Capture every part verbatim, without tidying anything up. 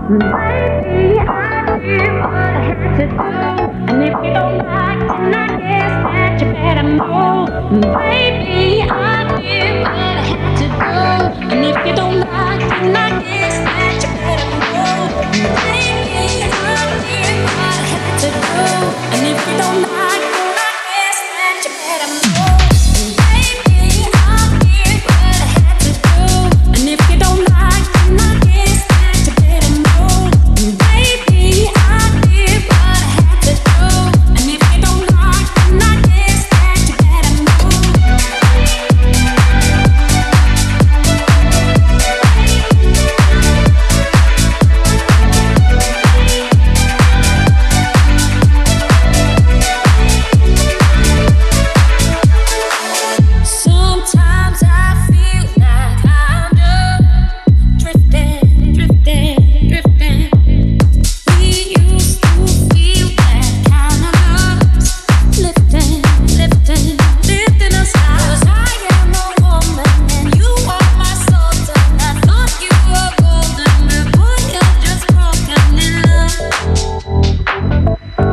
Maybe I did what I had to do. And if you don't like it, then I guess that you better move. Baby, I did what I had to do. And if you don't like it, then I guess that you better move. Baby, I did what I had to do. And if you don't like it, then I guess that you better move. Baby, I did what I had to do. And if you don't like it, then I guess that you better move. Baby, I did what I had to do. And if you don't like it, then I guess that you better move. Sometimes I feel like I'm just drifting, drifting, drifting. We used to feel that kind of love, lifting, lifting, lifting us high. 'Cause I am a woman and you are my soul. And I thought you were golden, but boy, you're just broken in love.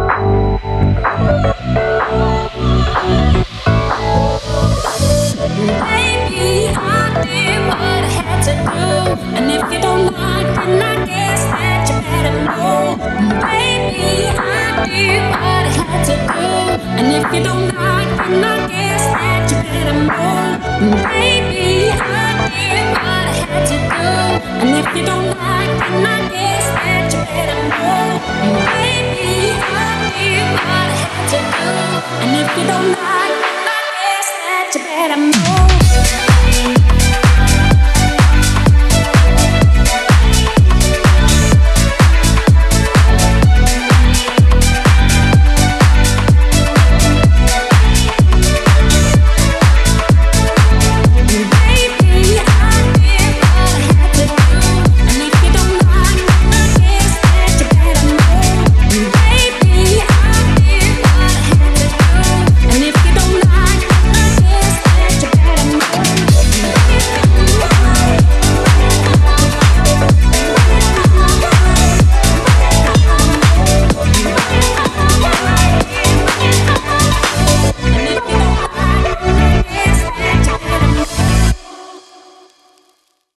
Baby, I did what I had to do. And if you don't like it, then I guess that you better move. Baby, I did what I had to do. And if you don't like it, then I guess that you better move. Baby, I did what I had to do. And if you don't like it, then I guess that you better move. Baby, I did what I had to do. And if you don't like